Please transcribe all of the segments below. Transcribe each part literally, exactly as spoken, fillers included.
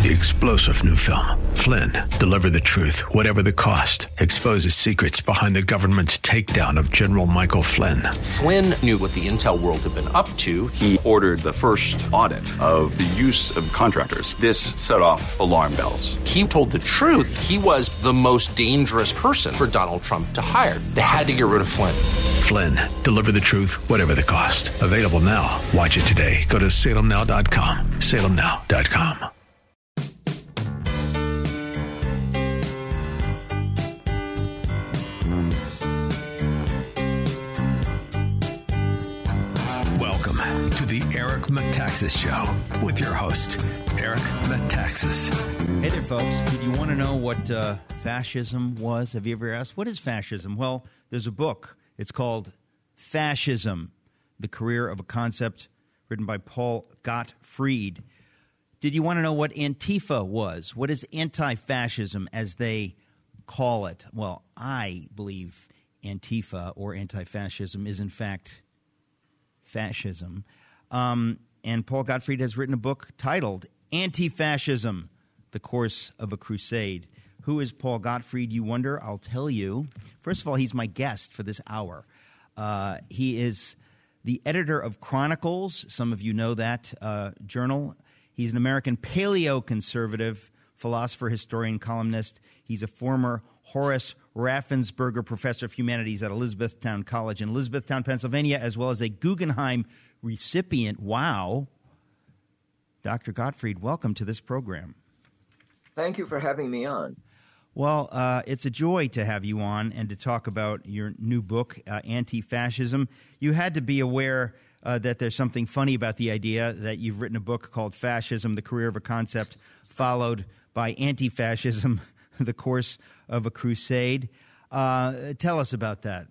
The explosive new film, Flynn, deliver the truth, whatever the cost, exposes secrets behind the government's takedown of General Michael Flynn. Flynn knew what the intel world had been up to. He ordered the first audit of the use of contractors. This set off alarm bells. He told the truth. He was the most dangerous person for Donald Trump to hire. They had to get rid of Flynn. Flynn, deliver the truth, whatever the cost. Available now. Watch it today. Go to salem now dot com. salem now dot com. Welcome to the Eric Metaxas Show with your host, Eric Metaxas. Hey there, folks. Did you want to know what uh, fascism was? Have you ever asked, what is fascism? Well, there's a book. It's called Fascism, The Career of a Concept, written by Paul Gottfried. Did you want to know what Antifa was? What is anti-fascism, as they call it? Well, I believe Antifa, or anti-fascism, is in fact fascism. Um, and Paul Gottfried has written a book titled Anti-Fascism, The Course of a Crusade. Who is Paul Gottfried, you wonder? I'll tell you. First of all, he's my guest for this hour. Uh, he is the editor of Chronicles. Some of you know that uh, journal. He's an American paleoconservative, philosopher, historian, columnist. He's a former Horace Raffensperger Professor of Humanities at Elizabethtown College in Elizabethtown, Pennsylvania, as well as a Guggenheim recipient. Wow. Doctor Gottfried, welcome to this program. Thank you for having me on. Well, uh, it's a joy to have you on and to talk about your new book, uh, Anti-Fascism. You had to be aware uh, that there's something funny about the idea that you've written a book called Fascism, The Career of a Concept, followed by Anti-Fascism, The Course of a Crusade. Uh, tell us about that.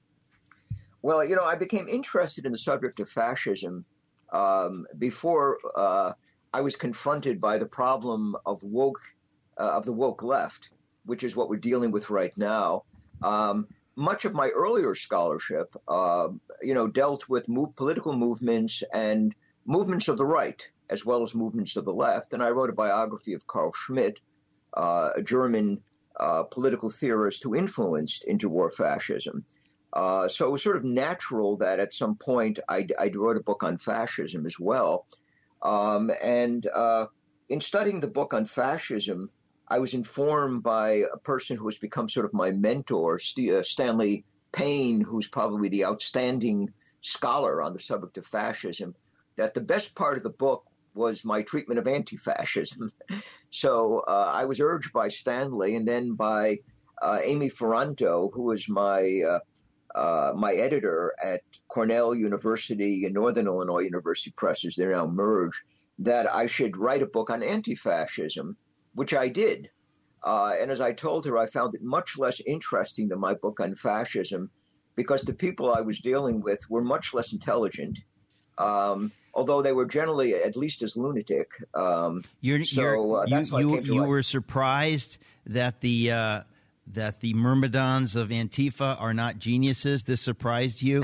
Well, you know, I became interested in the subject of fascism um, before uh, I was confronted by the problem of woke, uh, of the woke left, which is what we're dealing with right now. Um, much of my earlier scholarship, uh, you know, dealt with move, political movements and movements of the right, as well as movements of the left. And I wrote a biography of Carl Schmitt, uh, a German uh, political theorist who influenced interwar fascism. Uh, so it was sort of natural that at some point I, I wrote a book on fascism as well. Um, and uh, in studying the book on fascism, I was informed by a person who has become sort of my mentor, St- uh, Stanley Payne, who's probably the outstanding scholar on the subject of fascism, that the best part of the book was my treatment of anti-fascism. So uh, I was urged by Stanley and then by uh, Amy Ferranto, who was my uh, uh, my editor at Cornell University and Northern Illinois University Presses, they're now merged, that I should write a book on anti-fascism, which I did. Uh, and as I told her, I found it much less interesting than my book on fascism because the people I was dealing with were much less intelligent, um, although they were generally at least as lunatic. Um, you're, so you're, uh, that's you, why I you, came to you write. were surprised that the uh, that the myrmidons of Antifa are not geniuses? This surprised you?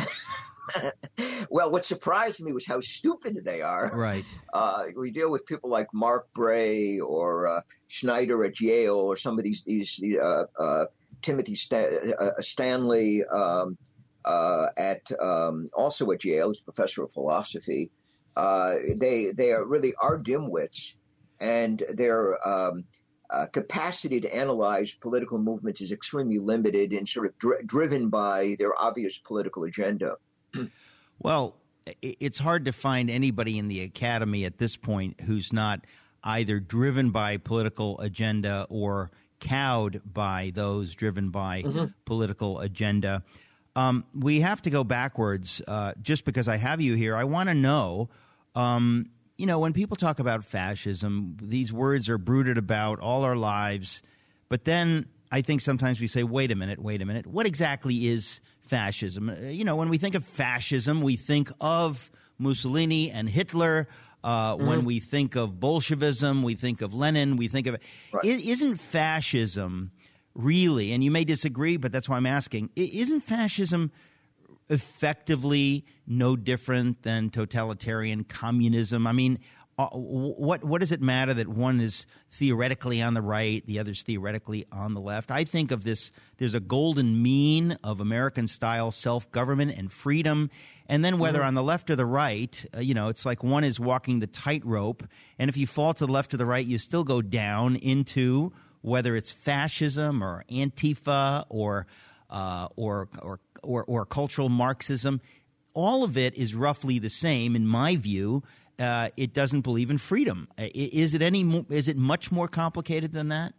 Well, what surprised me was how stupid they are. Right. Uh, we deal with people like Mark Bray or uh, Schneider at Yale or some of these, these uh, uh, Timothy Sta- uh, Stanley um, uh, at um, also at Yale, he's professor of philosophy. Uh, they they are really are dimwits, and their um, uh, capacity to analyze political movements is extremely limited and sort of dri- driven by their obvious political agenda. Well, it's hard to find anybody in the academy at this point who's not either driven by political agenda or cowed by those driven by mm-hmm. political agenda. Um, we have to go backwards. Uh, just because I have you here, I want to know, um, you know, when people talk about fascism, these words are brooded about all our lives. But then I think sometimes we say, wait a minute, wait a minute. What exactly is fascism? You know, when we think of fascism, we think of Mussolini and Hitler. Uh, mm-hmm. When we think of Bolshevism, we think of Lenin. We think of right. Isn't fascism really, and you may disagree, but that's why I'm asking, isn't fascism effectively no different than totalitarian communism? I mean, uh, what what does it matter that one is theoretically on the right, the other's theoretically on the left? I think of this, there's a golden mean of American-style self-government and freedom, and then whether mm-hmm. on the left or the right, uh, you know, it's like one is walking the tightrope, and if you fall to the left or the right, you still go down into whether it's fascism or Antifa or uh, or, or or or cultural Marxism. All of it is roughly the same, in my view. Uh, it doesn't believe in freedom. Is it any? Is it much more complicated than that?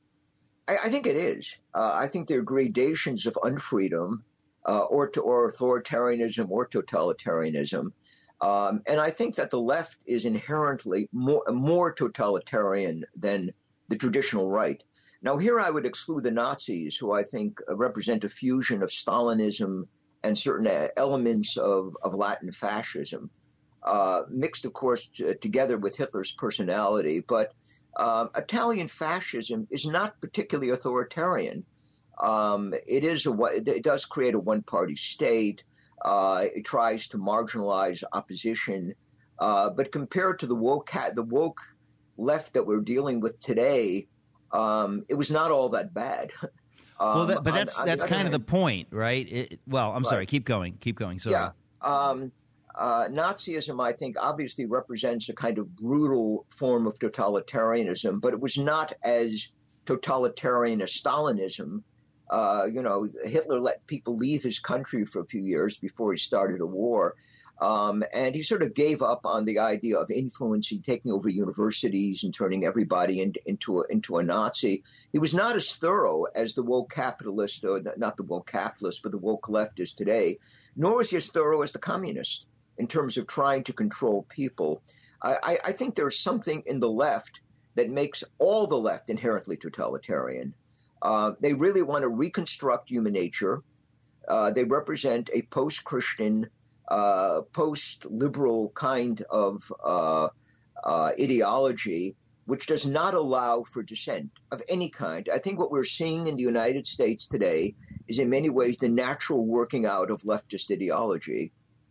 I, I think it is. Uh, I think there are gradations of unfreedom, uh, or to, or authoritarianism, or totalitarianism, um, and I think that the left is inherently more more totalitarian than the traditional right. Now, here I would exclude the Nazis, who I think represent a fusion of Stalinism and certain elements of, of Latin fascism, uh, mixed, of course, t- together with Hitler's personality. But um, Italian fascism is not particularly authoritarian. Um, it is a it does create a one-party state. Uh, it tries to marginalize opposition, uh, but compared to the woke the woke left that we're dealing with today, um, it was not all that bad. Um, well, that, but that's on, that's on kind of hand, the point, right? It, well, I'm right. sorry. Keep going. Keep going. Sorry. Yeah. Um, uh, Nazism, I think, obviously represents a kind of brutal form of totalitarianism, but it was not as totalitarian as Stalinism. Uh, you know, Hitler let people leave his country for a few years before he started a war. Um, and he sort of gave up on the idea of influencing, taking over universities and turning everybody in, into a, into a Nazi. He was not as thorough as the woke capitalist, or not the woke capitalist, but the woke leftist today, nor was he as thorough as the communist in terms of trying to control people. I, I think there's something in the left that makes all the left inherently totalitarian. Uh, they really want to reconstruct human nature. Uh, they represent a post-Christian, Uh, post-liberal kind of uh, uh, ideology, which does not allow for dissent of any kind. I think what we're seeing in the United States today is in many ways the natural working out of leftist ideology.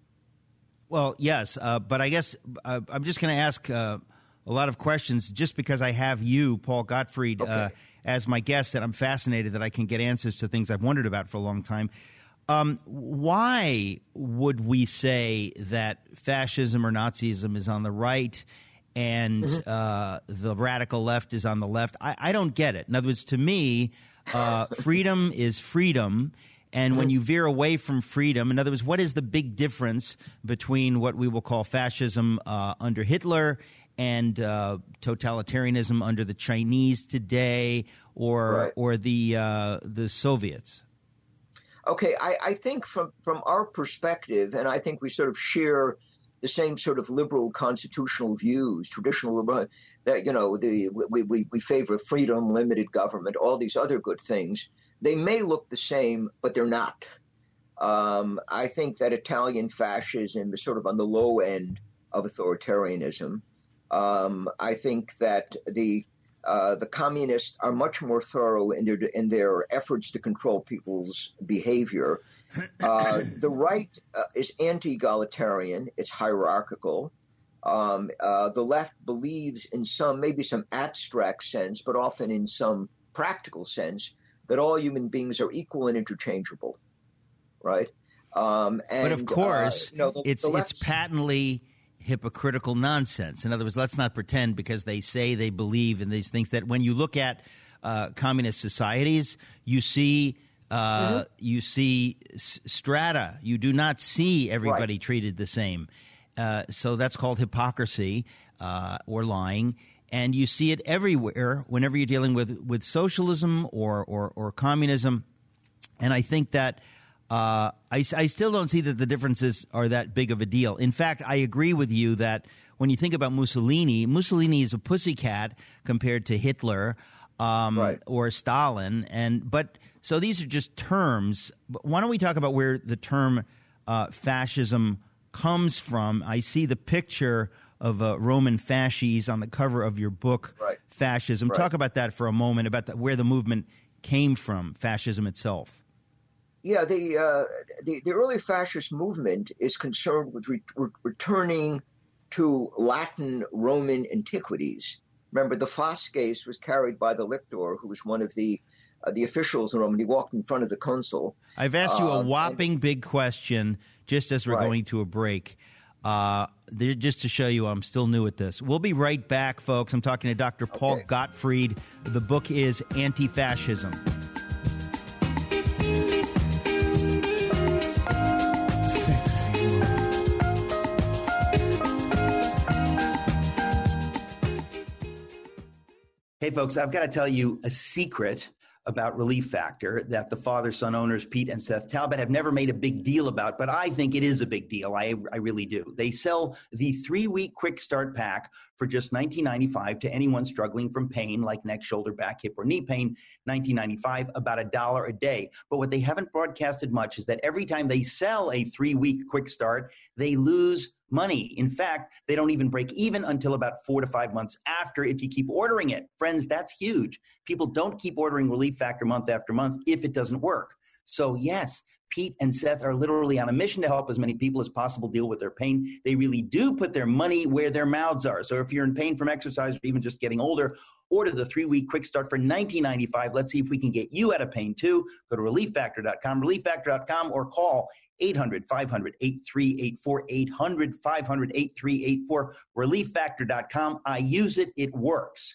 Well, yes, uh, but I guess uh, I'm just going to ask uh, a lot of questions just because I have you, Paul Gottfried, okay. uh, as my guest, that I'm fascinated that I can get answers to things I've wondered about for a long time. Um, why would we say that fascism or Nazism is on the right and mm-hmm. uh, the radical left is on the left? I, I don't get it. In other words, to me, uh, freedom is freedom. And mm-hmm. when you veer away from freedom, in other words, what is the big difference between what we will call fascism uh, under Hitler and uh, totalitarianism under the Chinese today, or right. or the uh, the Soviets? Okay, I, I think from, from our perspective, and I think we sort of share the same sort of liberal constitutional views, traditional liberal, that, you know, the we, we, we favor freedom, limited government, all these other good things. They may look the same, but they're not. Um, I think that Italian fascism is sort of on the low end of authoritarianism. Um, I think that the Uh, the communists are much more thorough in their in their efforts to control people's behavior. Uh, the right uh, is anti-egalitarian. It's hierarchical. Um, uh, the left believes in some, maybe some abstract sense, but often in some practical sense, that all human beings are equal and interchangeable, right? Um, and, but of course, uh, you know, the, it's the it's patently hypocritical nonsense. In other words, let's not pretend because they say they believe in these things that when you look at uh, communist societies, you see uh, mm-hmm. you see s- strata. You do not see everybody right. treated the same. Uh, so that's called hypocrisy uh, or lying. And you see it everywhere whenever you're dealing with, with socialism or, or, or communism. And I think that Uh, I, I still don't see that the differences are that big of a deal. In fact, I agree with you that when you think about Mussolini, Mussolini is a pussycat compared to Hitler um, right. or Stalin. And but so these are just terms. But why don't we talk about where the term uh, fascism comes from? I see the picture of uh, Roman fasces on the cover of your book, right. Fascism. Right. Talk about that for a moment, about the, where the movement came from, fascism itself. Yeah, the, uh, the the early fascist movement is concerned with re- re- returning to Latin Roman antiquities. Remember, the fasces was carried by the lictor, who was one of the uh, the officials in Rome, and he walked in front of the consul. I've asked you a Um, whopping and- big question just as we're Right. going to a break. Uh, there- just to show you I'm still new at this. We'll be right back, folks. I'm talking to Doctor Paul Okay. Gottfried. The book is Anti-Fascism. Hey, folks, I've got to tell you a secret about Relief Factor that the father-son owners, Pete and Seth Talbot, have never made a big deal about, but I think it is a big deal. I, I really do. They sell the three-week quick start pack for just nineteen ninety-five dollars to anyone struggling from pain like neck, shoulder, back, hip, or knee pain, nineteen ninety-five dollars, about a dollar a day. But what they haven't broadcasted much is that every time they sell a three-week quick start, they lose money. In fact, they don't even break even until about four to five months after if you keep ordering it. Friends, that's huge. People don't keep ordering Relief Factor month after month if it doesn't work. So yes, Pete and Seth are literally on a mission to help as many people as possible deal with their pain. They really do put their money where their mouths are. So if you're in pain from exercise or even just getting older, order the three-week quick start for nineteen ninety-five dollars. Let's see if we can get you out of pain too. Go to relief factor dot com, relief factor dot com, or call eight hundred, five hundred, eight three eight four, eight hundred, five hundred, eight three eight four, relief factor dot com. I use it. It works.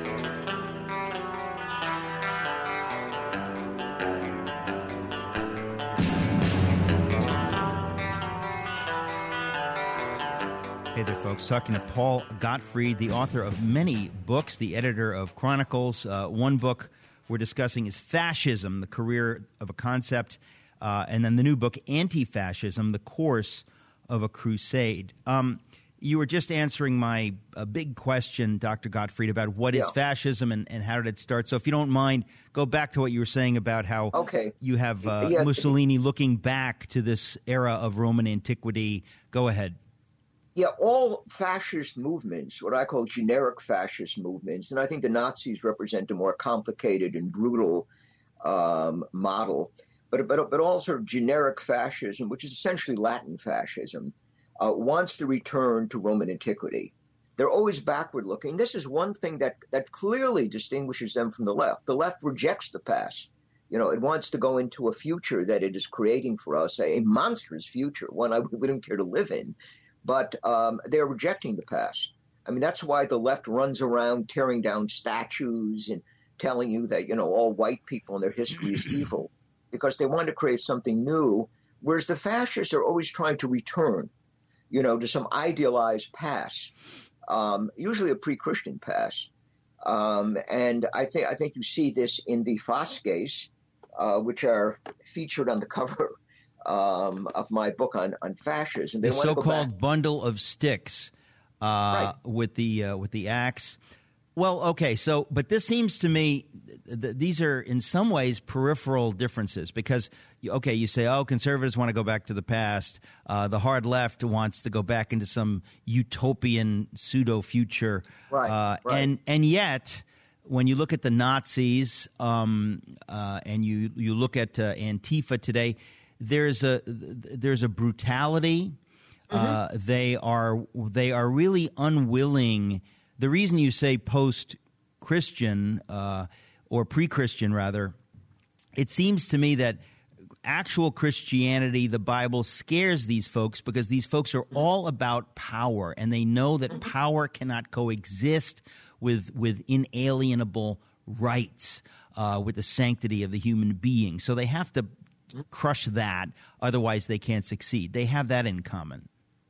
Hey there, folks. Talking to Paul Gottfried, the author of many books, the editor of Chronicles. Uh, one book we're discussing is Fascism, the Career of a Concept, uh, and then the new book, Anti-Fascism, the Course of a Crusade. Um, you were just answering my uh, big question, Doctor Gottfried, about what is Yeah. fascism and, and how did it start. So if you don't mind, go back to what you were saying about how Okay. you have uh, Yeah. Mussolini looking back to this era of Roman antiquity. Go ahead. Yeah, all fascist movements, what I call generic fascist movements, and I think the Nazis represent a more complicated and brutal um, model, but, but, but all sort of generic fascism, which is essentially Latin fascism, uh, wants to return to Roman antiquity. They're always backward looking. This is one thing that, that clearly distinguishes them from the left. The left rejects the past. You know, it wants to go into a future that it is creating for us, a, a monstrous future, one I wouldn't care to live in. But um, they're rejecting the past. I mean, that's why the left runs around tearing down statues and telling you that, you know, all white people and their history is evil, because they want to create something new, whereas the fascists are always trying to return, you know, to some idealized past, um, usually a pre-Christian past. Um, and I think I think you see this in the fasces, uh, which are featured on the cover Um, of my book on, on fascism. They The want to go so-called back. bundle of sticks uh, Right. with the uh, with the axe. Well, okay, so but this seems to me th- th- these are in some ways peripheral differences because okay, you say oh conservatives want to go back to the past, uh, the hard left wants to go back into some utopian pseudo future, Right, uh, right. and and yet. When you look at the Nazis um, uh, and you you look at uh, Antifa today, there's a there's a brutality. Uh, they are they are really unwilling. The reason you say post-Christian uh, or pre-Christian rather, it seems to me that actual Christianity, the Bible, scares these folks because these folks are all about power, and they know that power cannot coexist with with inalienable rights, uh, with the sanctity of the human being. So they have to crush that, otherwise they can't succeed. They have that in common.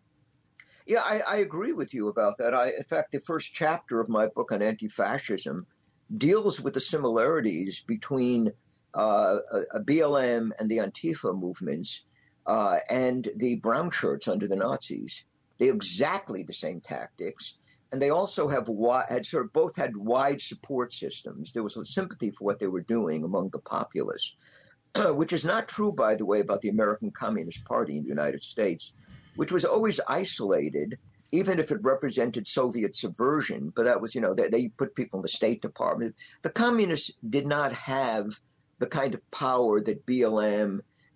Yeah, I, I agree with you about that. I, in fact, the first chapter of my book on anti-fascism deals with the similarities between uh, a, a B L M and the Antifa movements uh, and the brown shirts under the Nazis. They're exactly the same tactics. And they also have wi- had sort of both had wide support systems. There was a sympathy for what they were doing among the populace, which is not true, by the way, about the American Communist Party in the United States, which was always isolated, even if it represented Soviet subversion. But that was, you know, they, they put people in the State Department. The communists did not have the kind of power that B L M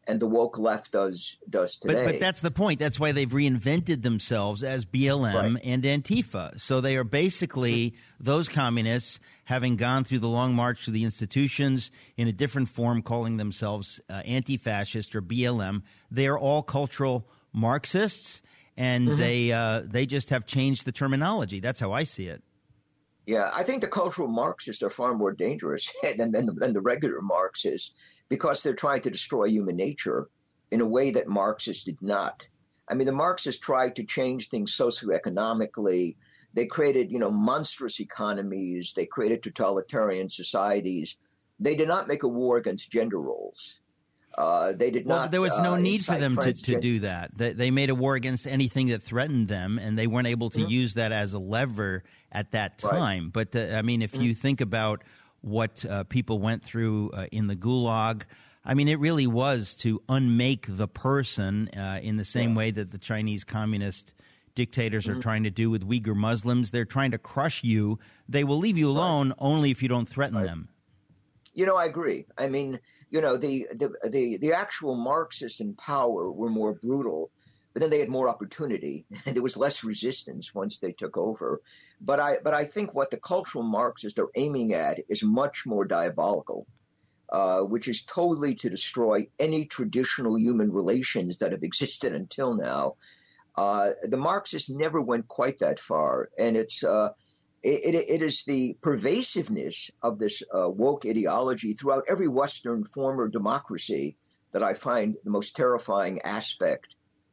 and the woke left does does today. But, but that's the point. That's why they've reinvented themselves as B L M Right. and Antifa. So they are basically those communists having gone through the long march to the institutions in a different form, calling themselves uh, anti-fascist or B L M. They are all cultural Marxists, and mm-hmm. they uh, they just have changed the terminology. That's how I see it. Yeah, I think the cultural Marxists are far more dangerous than, than, the, than the regular Marxists, because they're trying to destroy human nature in a way that Marxists did not. I mean, the Marxists tried to change things socioeconomically. They created, you know, monstrous economies. They created totalitarian societies. They did not make a war against gender roles. Uh, they did well, not. There was no uh, need for them to, to transgen- do that. They, they made a war against anything that threatened them, and they weren't able to mm-hmm. use that as a lever at that time. Right. But, uh, I mean, if mm-hmm. you think about what uh, people went through uh, in the Gulag, I mean, it really was to unmake the person uh, in the same yeah. way that the Chinese communist dictators mm-hmm. are trying to do with Uyghur Muslims. They're trying to crush you. They will leave you alone right. only if you don't threaten right. them. You know, I agree. I mean, you know, the, the the the actual Marxists in power were more brutal, but then they had more opportunity, and there was less resistance once they took over. But I but I think what the cultural Marxists are aiming at is much more diabolical, uh, which is totally to destroy any traditional human relations that have existed until now. Uh, the Marxists never went quite that far, and it's uh, It, it, it is the pervasiveness of this uh, woke ideology throughout every Western former democracy that I find the most terrifying aspect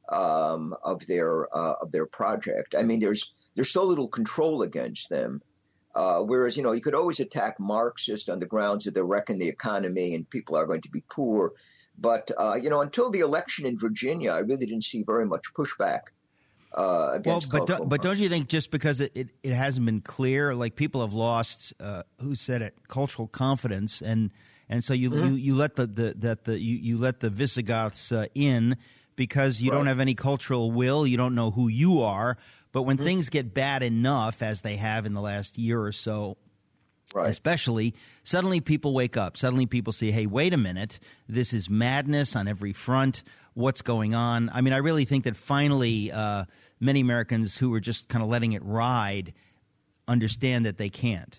um, of their uh, of their project. I mean, there's there's so little control against them. Uh, whereas, you know, you could always attack Marxists on the grounds that they're wrecking the economy and people are going to be poor. But, uh, you know, until the election in Virginia, I really didn't see very much pushback. Uh, against well, but don't, but don't you think just because it, it, it hasn't been clear, like people have lost, uh, who said it, cultural confidence, and and so you mm-hmm. you, you let the, the that the you, you let the Visigoths uh, in because you right. don't have any cultural will, you don't know who you are. But when mm-hmm. things get bad enough, as they have in the last year or so, right. especially, suddenly people wake up. Suddenly people see, hey, wait a minute, this is madness on every front. What's going on? I mean, I really think that finally uh, many Americans who were just kind of letting it ride understand that they can't.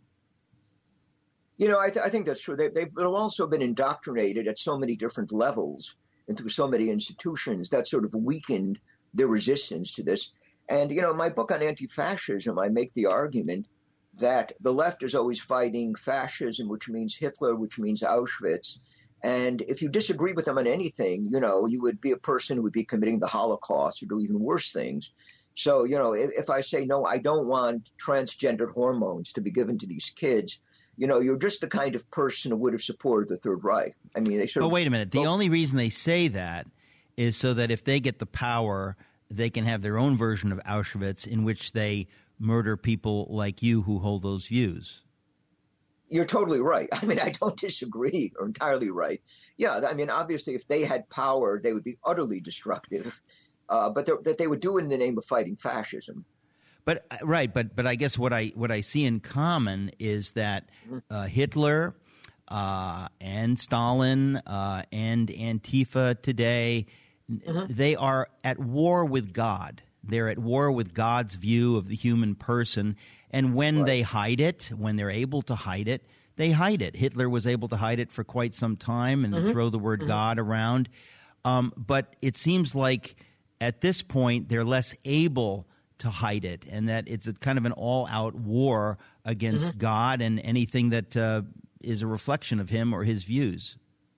You know, I, th- I think that's true. They, they've also been indoctrinated at so many different levels and through so many institutions that sort of weakened their resistance to this. And, you know, in my book on anti-fascism, I make the argument that the left is always fighting fascism, which means Hitler, which means Auschwitz. And if you disagree with them on anything, you know, you would be a person who would be committing the Holocaust or do even worse things. So, you know, if, if I say, no, I don't want transgendered hormones to be given to these kids, you know, you're just the kind of person who would have supported the Third Reich. I mean, they sort but of. But wait a minute. The both- only reason they say that is so that if they get the power, they can have their own version of Auschwitz in which they murder people like you who hold those views. You're totally right. I mean, I don't disagree. You're entirely right. Yeah, I mean, obviously, if they had power, they would be utterly destructive. Uh, but that they would do it in the name of fighting fascism. But right, but but I guess what I what I see in common is that uh, Hitler uh, and Stalin uh, and Antifa today, mm-hmm. they are at war with God. They're at war with God's view of the human person. And when right. they hide it, when they're able to hide it, they hide it. Hitler was able to hide it for quite some time and mm-hmm. throw the word mm-hmm. God around. Um, but it seems like at this point they're less able to hide it, and that it's a kind of an all-out war against mm-hmm. God and anything that uh, is a reflection of him or his views.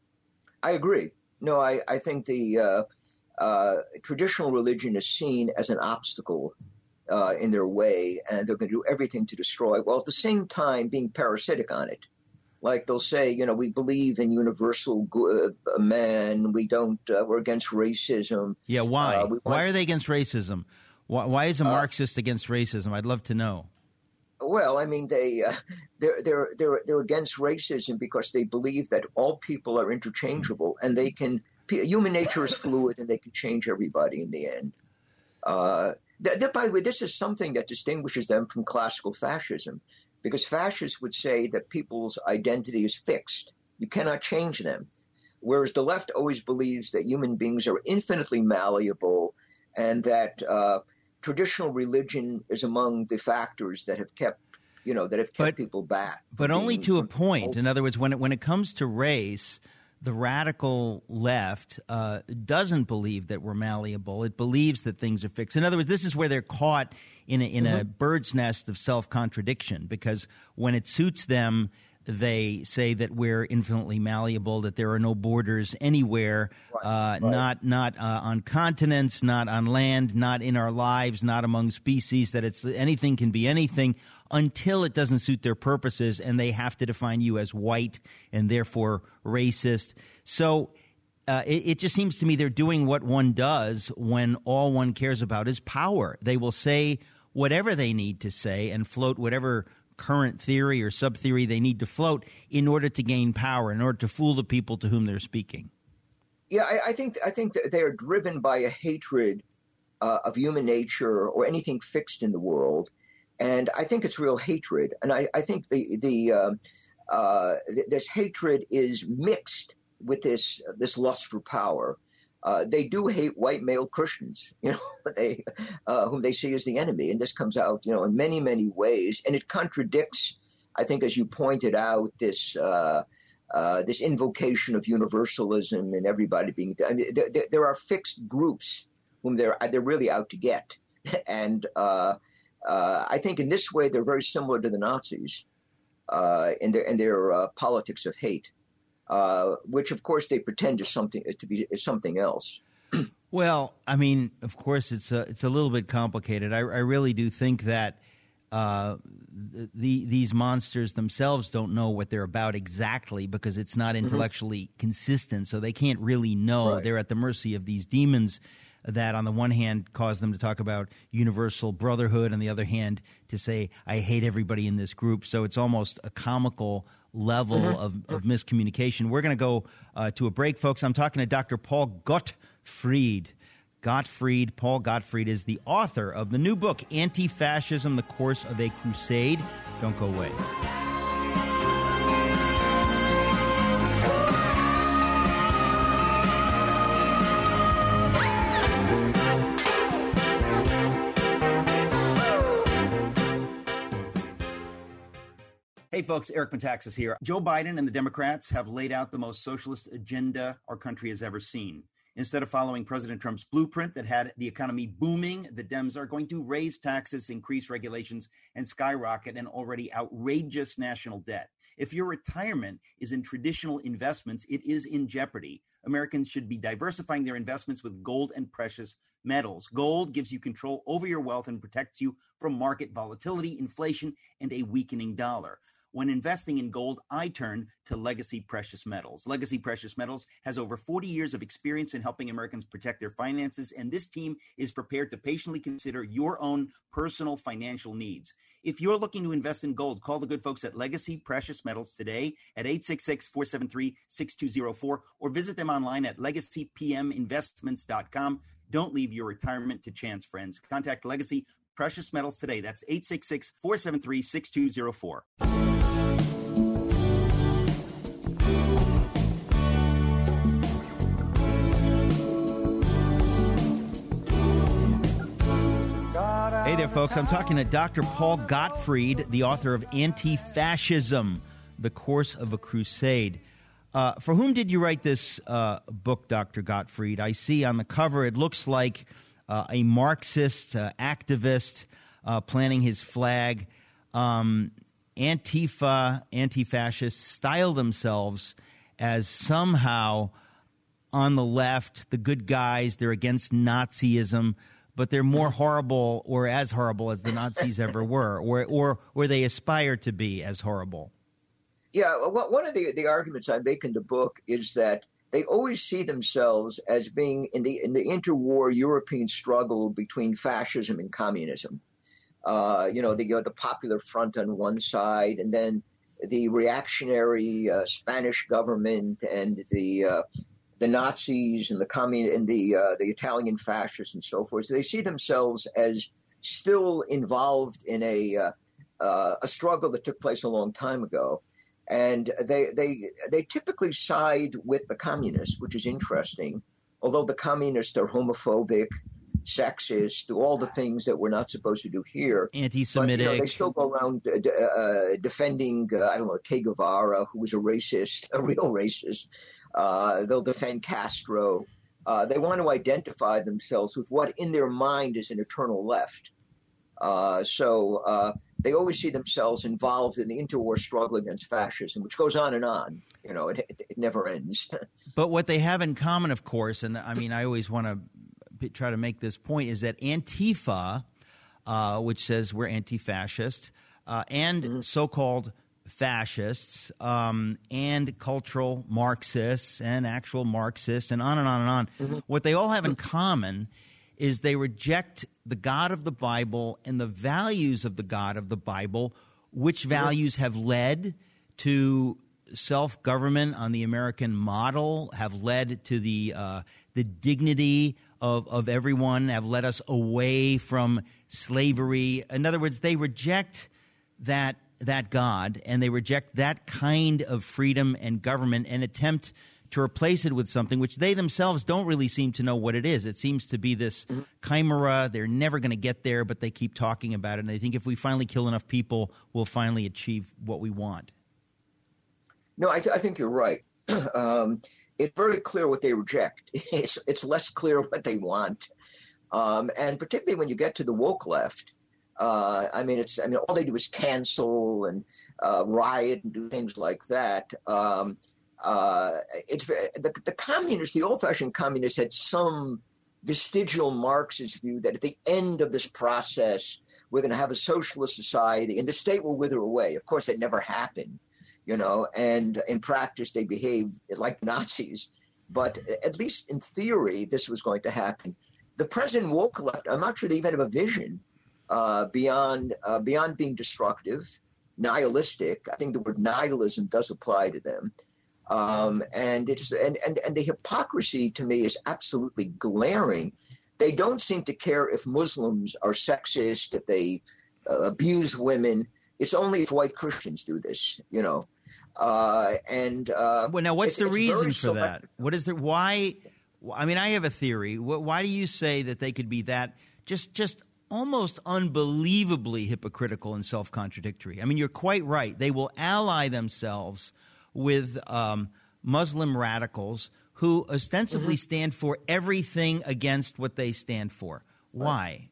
I agree. No, I, I think the uh, uh, traditional religion is seen as an obstacle uh, in their way, and they're going to do everything to destroy it, while at the same time being parasitic on it. Like they'll say, you know, we believe in universal good, uh, man. We don't. Uh, we're against racism. Yeah, why? Uh, we want, why are they against racism? Why, why is a uh, Marxist against racism? I'd love to know. Well, I mean, they uh, they're they're they're they're against racism because they believe that all people are interchangeable and they can. Human nature is fluid, and they can change everybody in the end. Uh, th- th- by the way, this is something that distinguishes them from classical fascism, because fascists would say that people's identity is fixed. You cannot change them. whereas the left always believes that human beings are infinitely malleable and that uh, traditional religion is among the factors that have kept, you know, that have kept but, people back. But only being, to a from, point. In other words, when it, when it comes to race, the radical left uh, doesn't believe that we're malleable. It believes that things are fixed. In other words, this is where they're caught in a, in mm-hmm. a bird's nest of self-contradiction, because when it suits them, they say that we're infinitely malleable, that there are no borders anywhere, right, uh, right. not not uh, on continents, not on land, not in our lives, not among species, that it's anything can be anything until it doesn't suit their purposes, and they have to define you as white and therefore racist. So uh, it, it just seems to me they're doing what one does when all one cares about is power. They will say whatever they need to say and float whatever current theory or sub-theory they need to float in order to gain power, in order to fool the people to whom they're speaking. Yeah, I, I think I think that they are driven by a hatred uh, of human nature or anything fixed in the world, and I think it's real hatred. And I, I think the the uh, uh, this hatred is mixed with this this lust for power. Uh, they do hate white male Christians, you know, they, uh, whom they see as the enemy. And this comes out, you know, in many, many ways. And it contradicts, I think, as you pointed out, this uh, uh, this invocation of universalism and everybody being – I mean, there, there are fixed groups whom they're, they're really out to get. And uh, uh, I think in this way they're very similar to the Nazis uh, in their, in their uh, politics of hate. Uh, which, of course, they pretend is something to be is something else. Well, I mean, of course, it's a it's a little bit complicated. I, I really do think that uh, the these monsters themselves don't know what they're about exactly, because it's not intellectually mm-hmm. consistent. So they can't really know. Right. They're at the mercy of these demons that, on the one hand, cause them to talk about universal brotherhood, on the other hand, to say, I hate everybody in this group. So it's almost a comical level mm-hmm. of, of miscommunication. We're going to go uh, to a break, folks. I'm talking to Doctor Paul Gottfried. Gottfried, Paul Gottfried is the author of the new book, Anti-Fascism, The Course of a Crusade. Don't go away. Hey, folks, Eric Metaxas here. Joe Biden and the Democrats have laid out the most socialist agenda our country has ever seen. Instead of following President Trump's blueprint that had the economy booming, the Dems are going to raise taxes, increase regulations, and skyrocket an already outrageous national debt. If your retirement is in traditional investments, it is in jeopardy. Americans should be diversifying their investments with gold and precious metals. Gold gives you control over your wealth and protects you from market volatility, inflation, and a weakening dollar. When investing in gold, I turn to Legacy Precious Metals. Legacy Precious Metals has over forty years of experience in helping Americans protect their finances, and this team is prepared to patiently consider your own personal financial needs. If you're looking to invest in gold, call the good folks at Legacy Precious Metals today at eight six six, four seven three, six two zero four or visit them online at legacy p m investments dot com. Don't leave your retirement to chance, friends. Contact Legacy Precious Metals today. That's eight six six, four seven three, six two zero four. Hey there, folks. I'm talking to Doctor Paul Gottfried, the author of Anti-Fascism, The Course of a Crusade. Uh, for whom did you write this uh, book, Doctor Gottfried? I see on the cover it looks like uh, a Marxist uh, activist uh, planting his flag. Um, Antifa, anti-fascists style themselves as somehow on the left, the good guys, they're against Nazism, but they're more horrible or as horrible as the Nazis ever were, or, or, or they aspire to be as horrible. Yeah, well, one of the, the arguments I make in the book is that they always see themselves as being in the in the interwar European struggle between fascism and communism. Uh, you know, the, you know, the Popular Front on one side, and then the reactionary uh, Spanish government and the uh, the Nazis and the commun- and the uh, the Italian fascists and so forth. So they see themselves as still involved in a uh, uh, a struggle that took place a long time ago. And they they they typically side with the communists, which is interesting. Although the communists are homophobic, sexist, do all the things that we're not supposed to do here. Anti-Semitic. But, you know, they still go around uh, uh, defending, uh, I don't know, Che Guevara, who was a racist, a real racist. Uh, they'll defend Castro. Uh, they want to identify themselves with what in their mind is an eternal left. Uh, so uh, they always see themselves involved in the interwar struggle against fascism, which goes on and on. You know, it, it, it never ends. But what they have in common, of course, and I mean, I always want to try to make this point, is that Antifa, uh, which says we're anti-fascist, uh, and mm-hmm. so-called fascists, um, and cultural Marxists and actual Marxists, and on and on and on, mm-hmm. what they all have in common is they reject the God of the Bible and the values of the God of the Bible, which values have led to self-government on the American model, have led to the uh, the dignity of, of everyone, have led us away from slavery. In other words, they reject that that God, and they reject that kind of freedom and government and attempt to replace it with something which they themselves don't really seem to know what it is. It seems to be this mm-hmm. chimera. They're never going to get there, but they keep talking about it. And they think if we finally kill enough people, we'll finally achieve what we want. No, I, th- I think you're right. um, it's very clear what they reject. It's, it's less clear what they want. Um, and particularly when you get to the woke left, uh, I mean, it's I mean, all they do is cancel and uh, riot and do things like that. Um, Uh, it's the, the communists, the old-fashioned communists, had some vestigial Marxist view that at the end of this process, we're going to have a socialist society and the state will wither away. Of course, that never happened, you know, and in practice, they behaved like Nazis. But at least in theory, this was going to happen. The present woke left, I'm not sure they even have a vision uh, beyond uh, beyond being destructive, nihilistic. I think the word nihilism does apply to them. Um, and it's and, and, and the hypocrisy to me is absolutely glaring. They don't seem to care if Muslims are sexist, if they uh, abuse women. It's only if white Christians do this, you know. Uh, and uh, well, now what's it's, the it's reason for that? selective. What is the why? I mean, I have a theory. Why do you say that they could be that just just almost unbelievably hypocritical and self-contradictory? I mean, you're quite right. They will ally themselves with um, Muslim radicals who ostensibly mm-hmm. stand for everything against what they stand for. Why?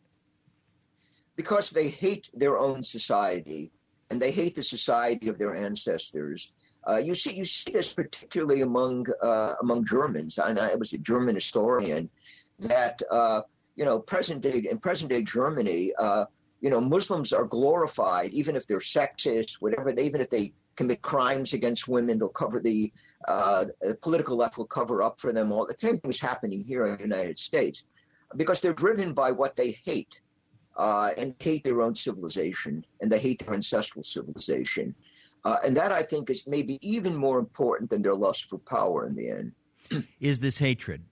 Because they hate their own society, and they hate the society of their ancestors. Uh, you see, you see this particularly among uh, among Germans. And I was a German historian. That uh, you know, present day in present day Germany, uh, you know, Muslims are glorified, even if they're sexist, whatever. They, even if they commit crimes against women, they'll cover the, uh, the political left will cover up for them all. The same thing is happening here in the United States because they're driven by what they hate uh, and hate their own civilization, and they hate their ancestral civilization. Uh, and that, I think, is maybe even more important than their lust for power in the end. Is this hatred?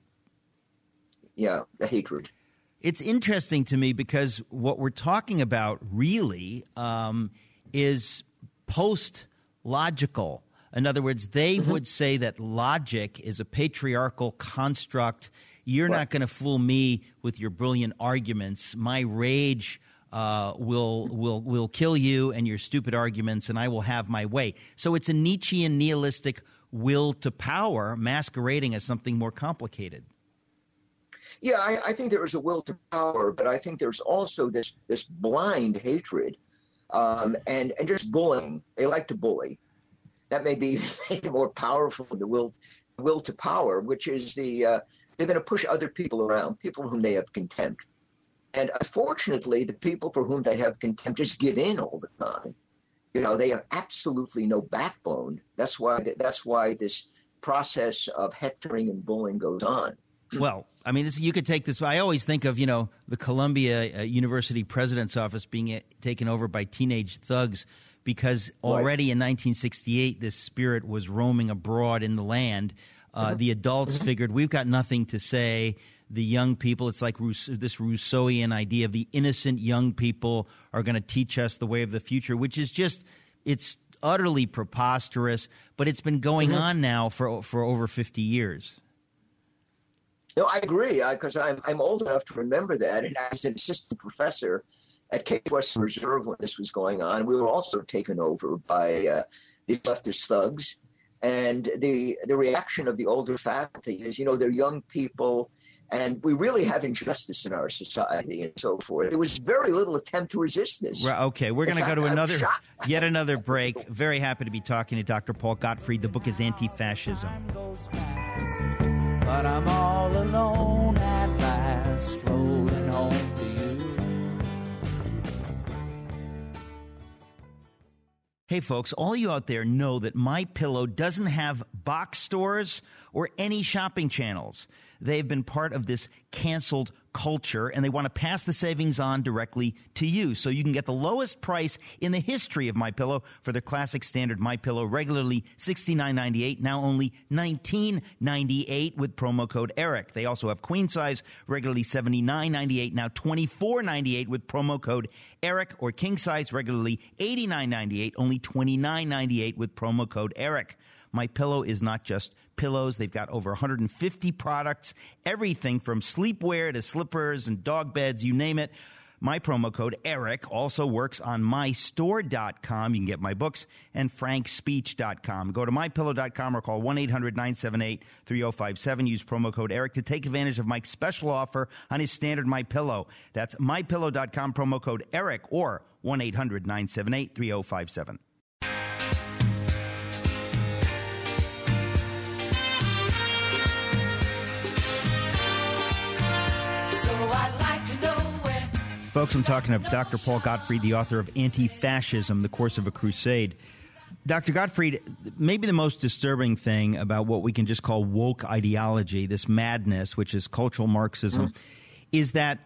Yeah, the hatred. It's interesting to me because what we're talking about really um, is post logical. In other words, they mm-hmm. would say that logic is a patriarchal construct. You're right. not going to fool me with your brilliant arguments. My rage uh, will will will kill you and your stupid arguments, and I will have my way. So it's a Nietzschean nihilistic will to power masquerading as something more complicated. Yeah, I, I think there is a will to power, but I think there's also this this blind hatred. Um, and, and just bullying. They like to bully. That may be more powerful than the will, will to power, which is the uh, they're going to push other people around, people for whom they have contempt. And unfortunately, the people for whom they have contempt just give in all the time. You know, they have absolutely no backbone. That's why that's why this process of hectoring and bullying goes on. Well, I mean, this, you could take this. I always think of, you know, the Columbia uh, University president's office being uh, taken over by teenage thugs because already right. in nineteen sixty-eight, this spirit was roaming abroad in the land. Uh, mm-hmm. The adults mm-hmm. figured we've got nothing to say. The young people, it's like Rousseau, this Rousseauian idea of the innocent young people are going to teach us the way of the future, which is just, it's utterly preposterous, but it's been going Mm-hmm. on now for for over fifty years. No, I agree, because I'm I'm old enough to remember that, and as an assistant professor at Case Western Reserve when this was going on, we were also taken over by uh, these leftist thugs. And the the reaction of the older faculty is, you know, they're young people, and we really have injustice in our society and so forth. There was very little attempt to resist this. Right, okay, we're going to go to I'm another, shocked. yet another break. Very happy to be talking to Doctor Paul Gottfried. The book is Anti-Fascism. But I'm all alone at last, rolling home to you. Hey, folks, all you out there know that MyPillow doesn't have box stores or any shopping channels. They've been part of this canceled culture, and they want to pass the savings on directly to you so you can get the lowest price in the history of MyPillow for their classic standard MyPillow, regularly sixty-nine ninety-eight, now only nineteen ninety-eight with promo code ERIC. They also have queen size, regularly seventy-nine ninety-eight, now twenty-four ninety-eight with promo code ERIC, or king size, regularly eighty-nine ninety-eight, only twenty-nine ninety-eight with promo code ERIC. MyPillow is not just pillows. They've got over one hundred fifty products, everything from sleepwear to slippers and dog beds, you name it. My promo code ERIC also works on my store dot com. You can get my books, and frank speech dot com. Go to my pillow dot com or call one eight hundred nine seven eight three oh five seven. Use promo code ERIC to take advantage of Mike's special offer on his standard MyPillow. That's my pillow dot com, promo code ERIC, or one eight hundred nine seven eight three oh five seven. Folks, I'm talking to Doctor Paul Gottfried, the author of Anti-Fascism, The Course of a Crusade. Doctor Gottfried, maybe the most disturbing thing about what we can just call woke ideology, this madness, which is cultural Marxism, mm. is that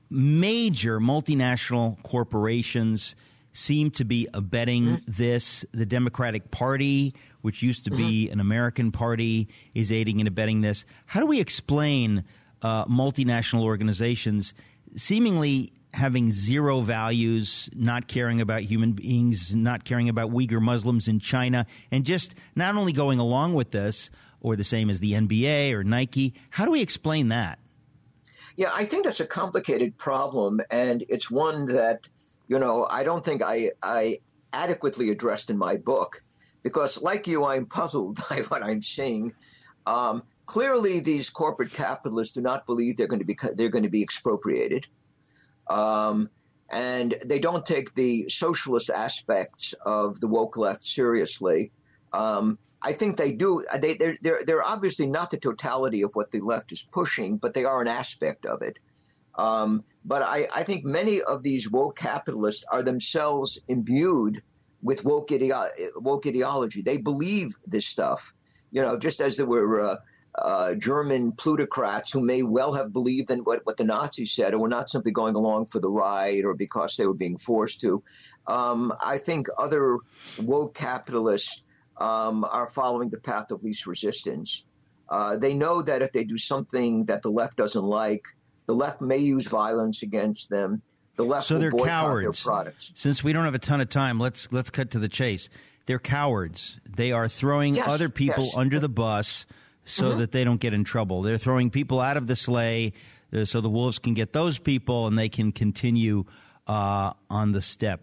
major multinational corporations seem to be abetting mm. this. The Democratic Party, which used to mm-hmm. be an American party, is aiding and abetting this. How do we explain uh, multinational organizations seemingly having zero values, not caring about human beings, not caring about Uyghur Muslims in China, and just not only going along with this, or the same as the N B A or Nike? How do we explain that? Yeah, I think that's a complicated problem, and it's one that, you know, I don't think I, I adequately addressed in my book, because like you, I'm puzzled by what I'm seeing. Um, clearly, these corporate capitalists do not believe they're going to be they're going to be expropriated. Um, and they don't take the socialist aspects of the woke left seriously. Um, I think they do. They, they're, they're, they're obviously not the totality of what the left is pushing, but they are an aspect of it. Um, but I, I think many of these woke capitalists are themselves imbued with woke, ideo- woke ideology. They believe this stuff, you know, just as there were uh, Uh, German plutocrats who may well have believed in what, what the Nazis said, or were not simply going along for the ride or because they were being forced to. Um, I think other woke capitalists um, are following the path of least resistance. Uh, they know that if they do something that the left doesn't like, the left may use violence against them. The left so will they're boycott cowards. their products. Since we don't have a ton of time, let's let's cut to the chase. They're cowards. They are throwing Yes, other people yes. under the bus so Mm-hmm. that they don't get in trouble. They're throwing people out of the sleigh uh, so the wolves can get those people and they can continue uh, on the step.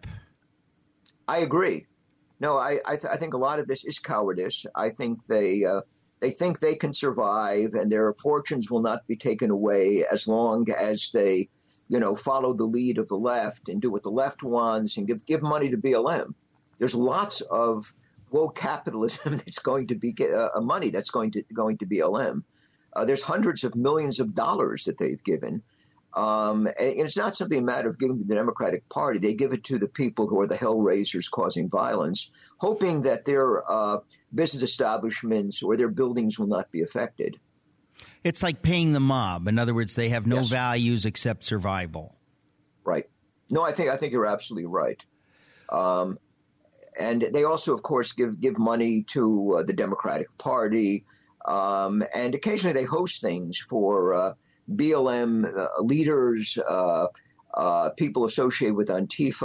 I agree. No, I I, th- I think a lot of this is cowardice. I think they uh, they think they can survive and their fortunes will not be taken away as long as they, you know, follow the lead of the left and do what the left wants and give give money to B L M. There's lots of woke capitalism that's going to be uh, money that's going to going to B L M. Uh, there's hundreds of millions of dollars that they've given. Um, and it's not simply a matter of giving to the Democratic Party. They give it to the people who are the hellraisers causing violence, hoping that their uh, business establishments or their buildings will not be affected. It's like paying the mob. In other words, they have no Yes. values except survival. Right. No, I think I think you're absolutely right. Um, And they also, of course, give give money to uh, the Democratic Party, um, and occasionally they host things for uh, B L M uh, leaders, uh, uh, people associated with Antifa.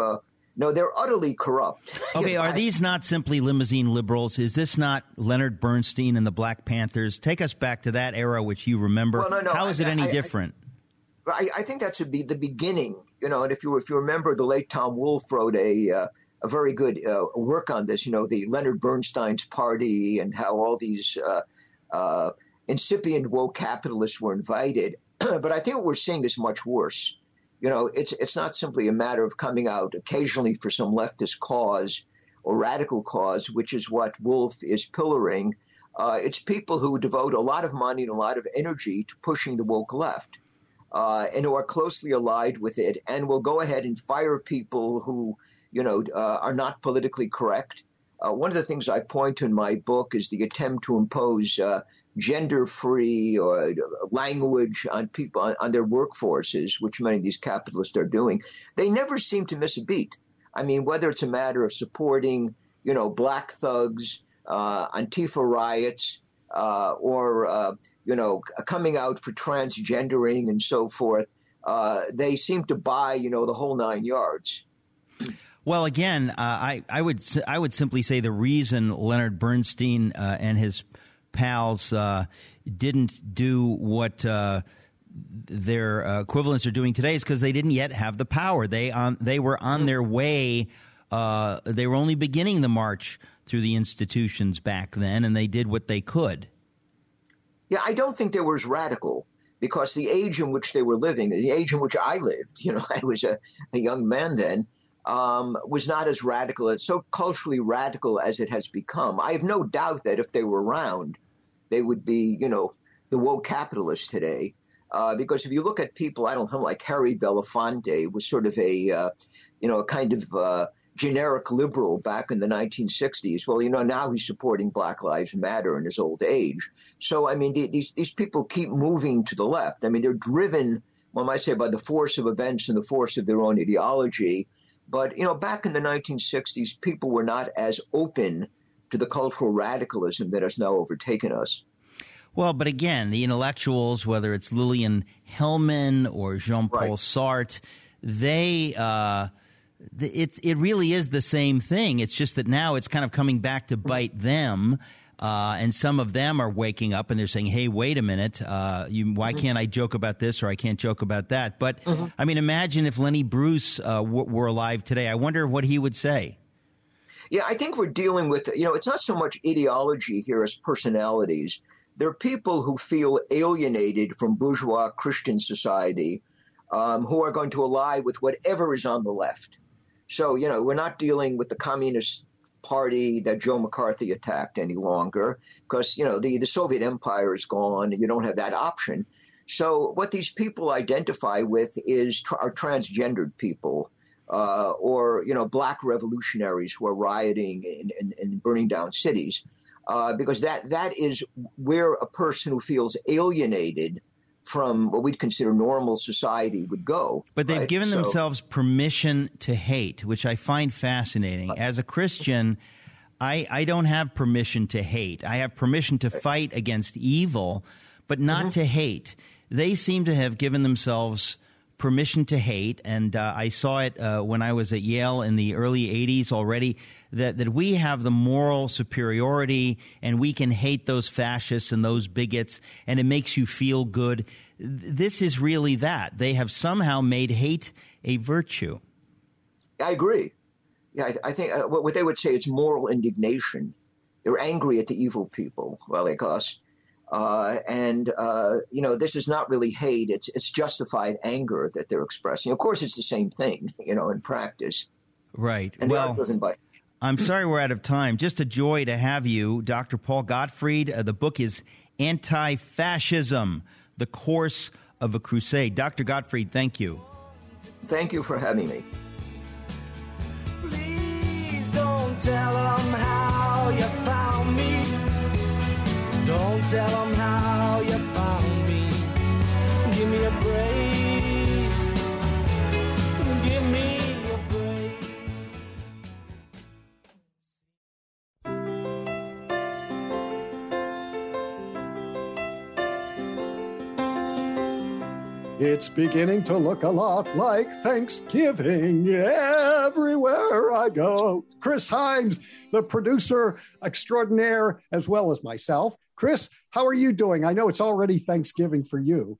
No, they're utterly corrupt. Okay, are these not simply limousine liberals? Is this not Leonard Bernstein and the Black Panthers? Take us back to that era, which you remember. Well, no, no, How is it I, any I, different? I, I think that should be the beginning, you know. And if you if you remember, the late Tom Wolfe wrote a uh, a very good uh, work on this. You know, the Leonard Bernstein's party and how all these uh, uh, incipient woke capitalists were invited. But I think what we're seeing is much worse. You know, it's it's not simply a matter of coming out occasionally for some leftist cause or radical cause, which is what Wolfe is pillaring. Uh, it's people who devote a lot of money and a lot of energy to pushing the woke left, uh, and who are closely allied with it, and will go ahead and fire people who, you know, uh, are not politically correct. Uh, one of the things I point to in my book is the attempt to impose uh, gender-free or language on people, on, on their workforces, which many of these capitalists are doing. They never seem to miss a beat. I mean, whether it's a matter of supporting, you know, black thugs, uh, Antifa riots, uh, or, uh, you know, coming out for transgendering and so forth, uh, they seem to buy, you know, the whole nine yards. Well, again, uh, I, I would I would simply say the reason Leonard Bernstein uh, and his pals uh, didn't do what uh, their uh, equivalents are doing today is because they didn't yet have the power. They on they were on their way. Uh, they were only beginning the march through the institutions back then, and they did what they could. Yeah, I don't think they were as radical because the age in which they were living, the age in which I lived, you know, I was a, a young man then, um, was not as radical, as so culturally radical as it has become. I have no doubt that if they were around, they would be, you know, the woke capitalists today. Uh, because if you look at people, I don't know, like Harry Belafonte was sort of a, uh, you know, a kind of uh, generic liberal back in the nineteen sixties. Well, you know, now he's supporting Black Lives Matter in his old age. So, I mean, the, these these people keep moving to the left. I mean, they're driven, one might say, by the force of events and the force of their own ideology. But, you know, back in the nineteen sixties, people were not as open to the cultural radicalism that has now overtaken us. Well, but again, the intellectuals, whether it's Lillian Hellman or Jean-Paul Right. Sartre, they uh, it it really is the same thing. It's just that now it's kind of coming back to bite them, uh, and some of them are waking up and they're saying, "Hey, wait a minute! Uh, you, why can't I joke about this or I can't joke about that?" But mm-hmm. I mean, imagine if Lenny Bruce uh, w- were alive today. I wonder what he would say. Yeah, I think we're dealing with, you know, it's not so much ideology here as personalities. There are people who feel alienated from bourgeois Christian society, um, who are going to ally with whatever is on the left. So, you know, we're not dealing with the Communist Party that Joe McCarthy attacked any longer because, you know, the, the Soviet Empire is gone and you don't have that option. So what these people identify with is tr- are transgendered people. Uh, or, you know, black revolutionaries who are rioting and, and, and burning down cities, uh, because that that is where a person who feels alienated from what we'd consider normal society would go. But they've right? given so, themselves permission to hate, which I find fascinating. As a Christian, I, I don't have permission to hate. I have permission to fight against evil, but not mm-hmm. to hate. They seem to have given themselves permission to hate, and uh, I saw it uh, when I was at Yale in the early eighties already, that, that we have the moral superiority and we can hate those fascists and those bigots, and it makes you feel good. This is really that. They have somehow made hate a virtue. I agree. Yeah, I, I think uh, what they would say is moral indignation. They're angry at the evil people, well, like us. Uh, and, uh, you know, this is not really hate. It's it's justified anger that they're expressing. Of course, it's the same thing, you know, in practice. Right. And well, they are driven by. I'm sorry we're out of time. Just a joy to have you, Doctor Paul Gottfried. Uh, the book is Anti-Fascism, The Course of a Crusade. Doctor Gottfried, thank you. Thank you for having me. Please don't tell them how you found me. Don't tell them how you found me. Give me a break. Give me a break. It's beginning to look a lot like Thanksgiving everywhere I go. Chris Himes, the producer extraordinaire, as well as myself. Chris, how are you doing? I know it's already Thanksgiving for you.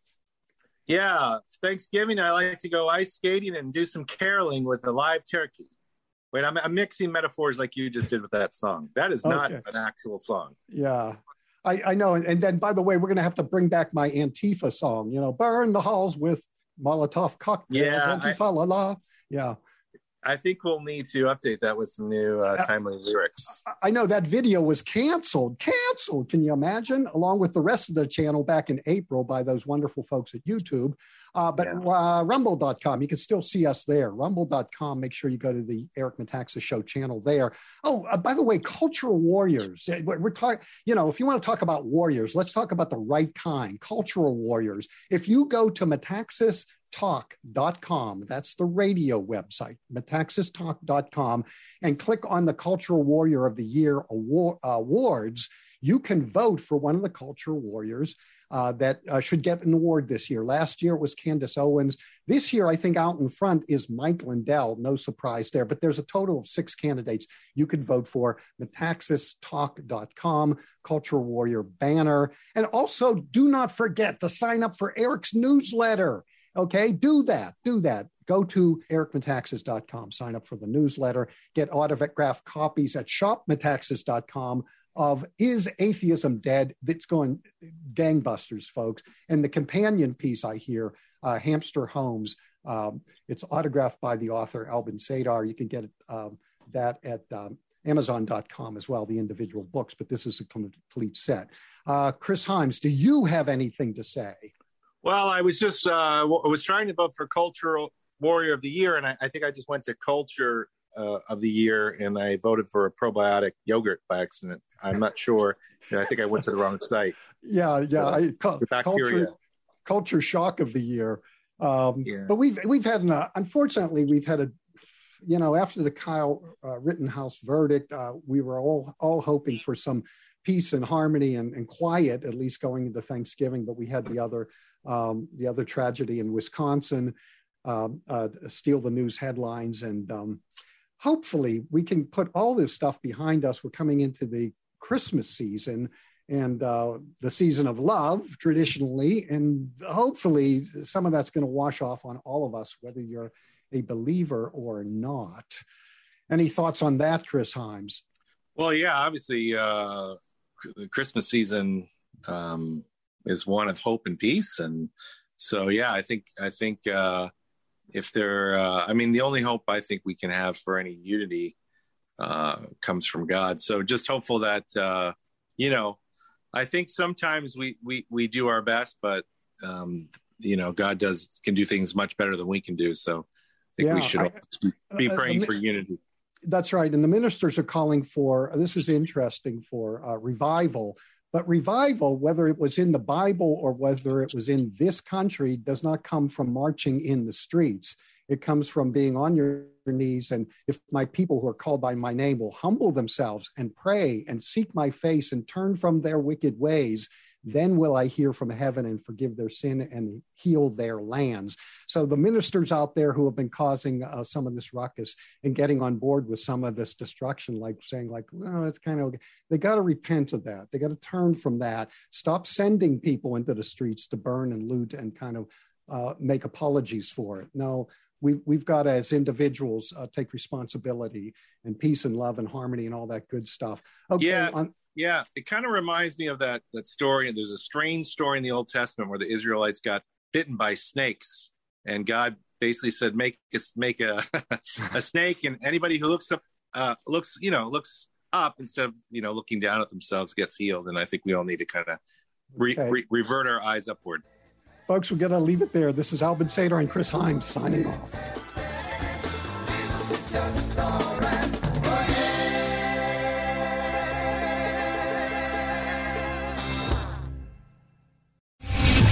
Yeah, Thanksgiving, I like to go ice skating and do some caroling with a live turkey. Wait, I'm, I'm mixing metaphors like you just did with that song. That is not okay. An actual song. Yeah, I, I know. And then, by the way, we're going to have to bring back my Antifa song, you know, burn the halls with Molotov cocktails. Yeah, Antifa, I, la, la. Yeah. I think we'll need to update that with some new uh, timely lyrics. I know that video was canceled, canceled. Can you imagine? Along with the rest of the channel back in April by those wonderful folks at YouTube. Uh, but yeah. uh, rumble dot com, you can still see us there. rumble dot com, make sure you go to the Eric Metaxas Show channel there. Oh, uh, by the way, cultural warriors. We're, we're talking, you know, if you want to talk about warriors, let's talk about the right kind, cultural warriors. If you go to Metaxas talk dot com, that's the radio website, metaxas talk dot com, and click on the Cultural Warrior of the Year award, uh, awards, you can vote for one of the cultural warriors uh, that uh, should get an award this year. Last year it was Candace Owens. This year, I think out in front is Mike Lindell. No surprise there, but there's a total of six candidates you could vote for. metaxas talk dot com, Cultural Warrior banner. And also, do not forget to sign up for Eric's newsletter. Okay, do that, do that. Go to eric metaxas dot com, sign up for the newsletter, get autographed copies at shop metaxas dot com of Is Atheism Dead? That's going gangbusters, folks. And the companion piece I hear, uh, Hamster Homes, um, it's autographed by the author, Albin Sadar. You can get um, that at um, amazon dot com as well, the individual books, but this is a complete set. Uh, Chris Himes, do you have anything to say? Well, I was just, uh, I was trying to vote for Cultural Warrior of the Year, and I, I think I just went to Culture uh, of the Year, and I voted for a probiotic yogurt by accident. I'm not sure. You know, I think I went to the wrong site. Yeah, yeah. So, I, cu- culture, culture Shock of the Year. Um, yeah. But we've we've had, an, uh, unfortunately, we've had a, you know, after the Kyle uh, Rittenhouse verdict, uh, we were all all hoping for some peace and harmony and, and quiet, at least going into Thanksgiving. But we had the other. Um, the other tragedy in Wisconsin, um, uh, steal the news headlines. And um, hopefully we can put all this stuff behind us. We're coming into the Christmas season and uh, the season of love traditionally. And hopefully some of that's going to wash off on all of us, whether you're a believer or not. Any thoughts on that, Chris Himes? Well, yeah, obviously uh, the Christmas season, um, is one of hope and peace. And so, yeah, I think, I think uh, if there, uh, I mean, the only hope I think we can have for any unity uh, comes from God. So just hopeful that, uh, you know, I think sometimes we, we, we do our best, but, um, you know, God does, can do things much better than we can do. So I think yeah, we should I, be praying uh, for unity. That's right. And the ministers are calling for, this is interesting, for uh, revival. But revival, whether it was in the Bible or whether it was in this country, does not come from marching in the streets. It comes from being on your knees. And if my people who are called by my name will humble themselves and pray and seek my face and turn from their wicked ways, then will I hear from heaven and forgive their sin and heal their lands. So the ministers out there who have been causing uh, some of this ruckus and getting on board with some of this destruction, like saying like, well, it's kind of, okay. They got to repent of that. They got to turn from that. Stop sending people into the streets to burn and loot and kind of uh, make apologies for it. No, we've, we've got to, as individuals, uh, take responsibility and peace and love and harmony and all that good stuff. Okay. Yeah. On, Yeah, it kind of reminds me of that that story. There's a strange story in the Old Testament where the Israelites got bitten by snakes, and God basically said, "Make a, make a a snake, and anybody who looks up, uh, looks you know looks up instead of you know looking down at themselves gets healed." And I think we all need to kind of re- okay. re- revert our eyes upward. Folks, we're going to leave it there. This is Albin Sadar and Chris Himes signing off.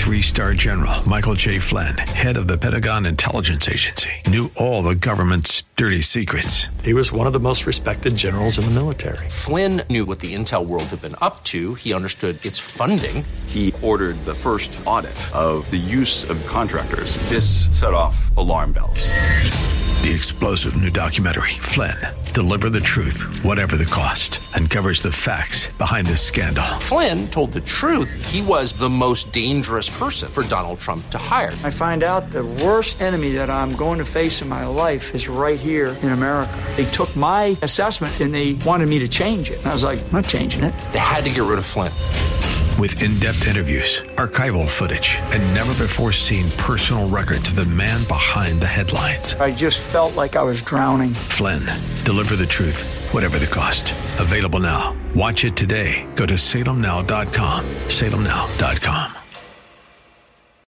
three-star general Michael J. Flynn, head of the Pentagon Intelligence Agency, knew all the government's dirty secrets. He was one of the most respected generals in the military. Flynn knew what the intel world had been up to. He understood its funding. He ordered the first audit of the use of contractors. This set off alarm bells. The explosive new documentary, Flynn, Deliver the Truth, Whatever the Cost, uncovers the facts behind this scandal. Flynn told the truth. He was the most dangerous person for Donald Trump to hire. I find out the worst enemy that I'm going to face in my life is right here in America. They took my assessment and they wanted me to change it. And I was like, I'm not changing it. They had to get rid of Flynn. With in-depth interviews, archival footage, and never-before-seen personal records of the man behind the headlines. I just felt like I was drowning. Flynn, Deliver the Truth, Whatever the Cost. Available now. Watch it today. Go to salem now dot com. salem now dot com.